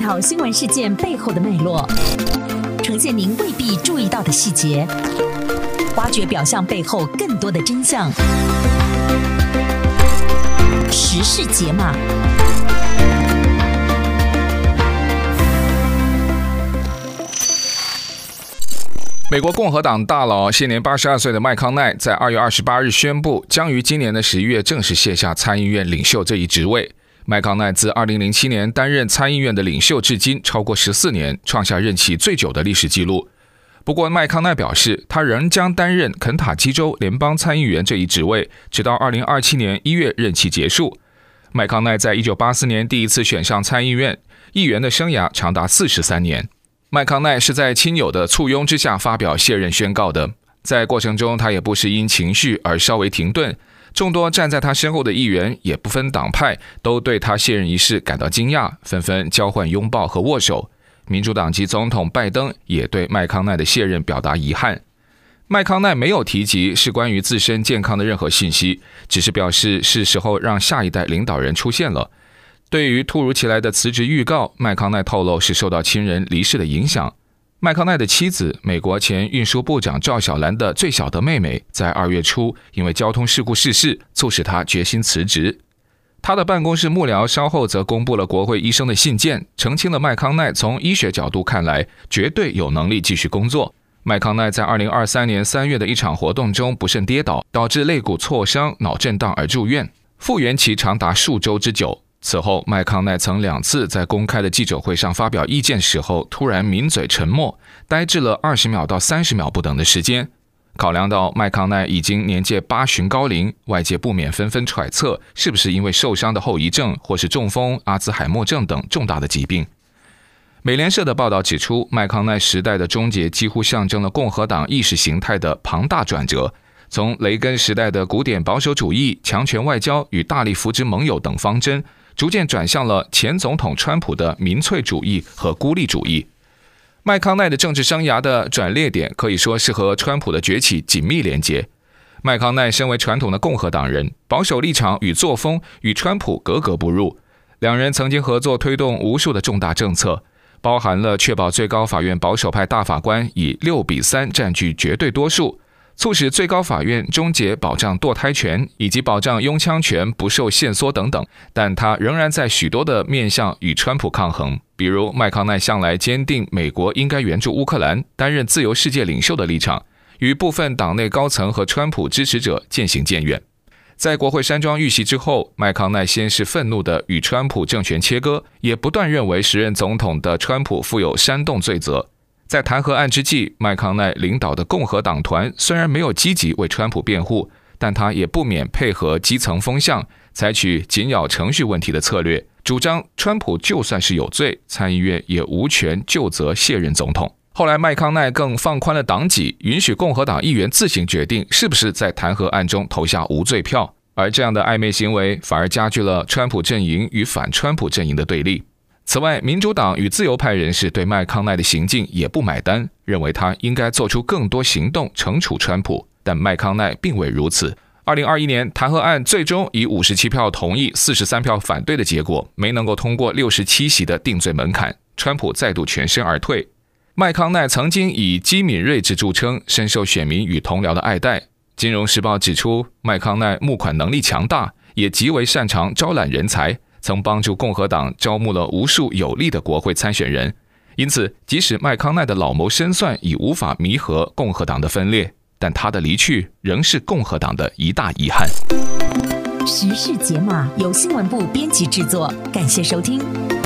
讨新闻事件背后的脉络，呈现您未必注意到的细节，挖掘表象背后更多的真相。时事解码。 美国共和党大佬现年82岁的麦康奈在2月28日宣布，将于今年的11月正式卸下参议院领袖这一职位。麦康奈自2007年担任参议院的领袖至今超过14年，创下任期最久的历史纪录。不过麦康奈表示，他仍将担任肯塔基州联邦参议员这一职位，直到2027年1月任期结束。麦康奈在1984年第一次选上参议院，议员的生涯长达43年。麦康奈是在亲友的簇拥之下发表卸任宣告的，在过程中他也不是因情绪而稍微停顿，众多站在他身后的议员也不分党派，都对他卸任仪式感到惊讶，纷纷交换拥抱和握手。民主党籍总统拜登也对麦康奈的卸任表达遗憾。麦康奈没有提及是关于自身健康的任何信息，只是表示是时候让下一代领导人出现了。对于突如其来的辞职预告，麦康奈透露是受到亲人离世的影响。麦康奈的妻子，美国前运输部长赵小兰的最小的妹妹，在2月初因为交通事故逝世，促使她决心辞职。他的办公室幕僚稍后则公布了国会医生的信件，澄清了麦康奈从医学角度看来绝对有能力继续工作。麦康奈在2023年3月的一场活动中不慎跌倒，导致肋骨挫伤、脑震荡而住院，复原期长达数周之久。此后麦康奈曾2次在公开的记者会上发表意见时候突然抿嘴沉默，呆滞了20秒到30秒不等的时间。考量到麦康奈已经年届80旬高龄，外界不免纷纷揣测是不是因为受伤的后遗症，或是中风、阿兹海默症等重大的疾病。美联社的报道指出，麦康奈时代的终结几乎象征了共和党意识形态的庞大转折，从雷根时代的古典保守主义、强权外交与大力扶植盟友等方针，逐渐转向了前总统川普的民粹主义和孤立主义。麦康奈的政治生涯的转捩点可以说是和川普的崛起紧密连接。麦康奈身为传统的共和党人，保守立场与作风与川普格格不入。两人曾经合作推动无数的重大政策，包含了确保最高法院保守派大法官以6-3占据绝对多数，促使最高法院终结保障堕胎权以及保障拥枪权不受限缩等等，但他仍然在许多的面向与川普抗衡。比如麦康奈向来坚定美国应该援助乌克兰，担任自由世界领袖的立场，与部分党内高层和川普支持者渐行渐远。在国会山庄遇袭之后，麦康奈先是愤怒地与川普政权切割，也不断认为时任总统的川普负有煽动罪责。在弹劾案之际，麦康奈领导的共和党团虽然没有积极为川普辩护，但他也不免配合基层风向，采取紧咬程序问题的策略，主张川普就算是有罪，参议院也无权就责卸任总统。后来麦康奈更放宽了党纪，允许共和党议员自行决定是不是在弹劾案中投下无罪票，而这样的暧昧行为反而加剧了川普阵营与反川普阵营的对立。此外，民主党与自由派人士对麦康奈的行径也不买单，认为他应该做出更多行动惩处川普，但麦康奈并未如此。2021年弹劾案最终以57票同意、43票反对的结果，没能够通过67席的定罪门槛，川普再度全身而退。麦康奈曾经以机敏睿智著称，深受选民与同僚的爱戴。金融时报指出，麦康奈募款能力强大，也极为擅长招揽人才，曾帮助共和党招募了无数有力的国会参选人。因此，即使麦康奈的老谋深算已无法弥合共和党的分裂，但他的离去仍是共和党的一大遗憾。 时事解码由新闻部编辑制作，感谢收听。